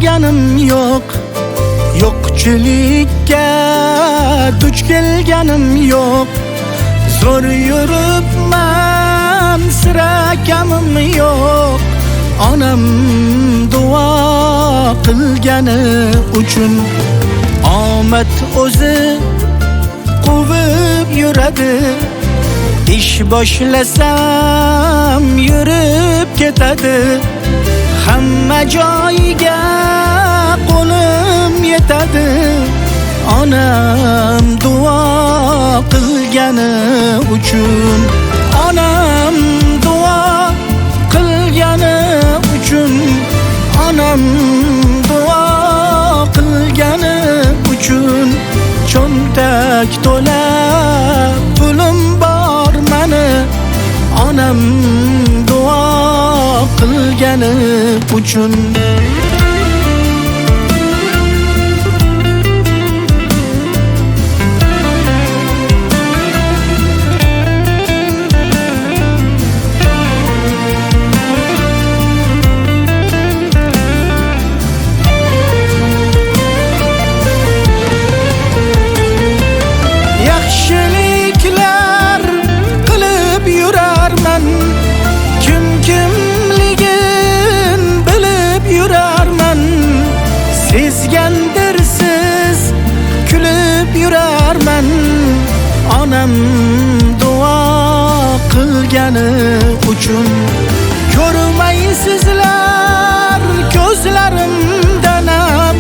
qilganim yo'q, yo'qchilikka duch kelganim yo'q. Zo'r yuribman, sira kamim yo'q. Onam duo qilgani uchun omad o'zi quvib yuradi. Ish boshlasam yurib ketadi. Hamma joyga qo'lim yetadi. Onam duo qilgani uchun, onam duo qilgani uchun, onam duo qilgani uchun. Cho'ntak to'la pulim bor mani, onam duo qilgani uchun. Yaxshiliklar qilib yurarman, kim kimligin bilib yurarman. Sezgandirsiz kulib yurarman. Onam duo qilgani uchun. Ko'rmaysizlar ko'zlarimdan ham,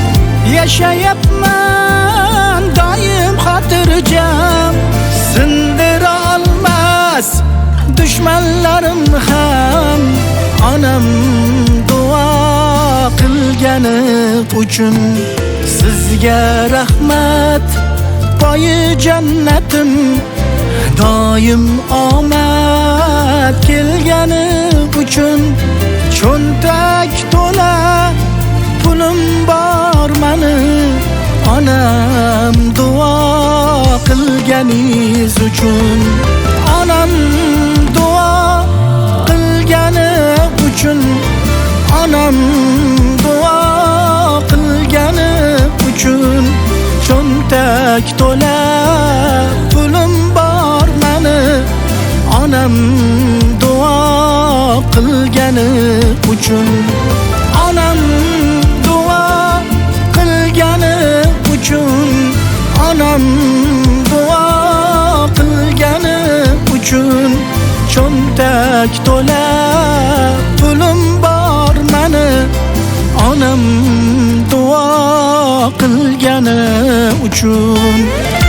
yashayapman doim xotirjam. Sindira olmas dushmanlarim ham, onam duo qilgani uchun. Sizga rahmat, poyi jannatim, doim omad kelgani uchun. Cho'ntak to'la pulim bor mani, onam duo qilganingiz uchun. Onam duo qilgani uchun, onam duo qilgani uchun. Cho'ntak to'la pulim bor mani, onam duo qilgani uchun. Onam duo qilgani uchun, onam duo qilgani uchun. Cho'ntak to'la pulim bor mani, onam duo qilgani uchun.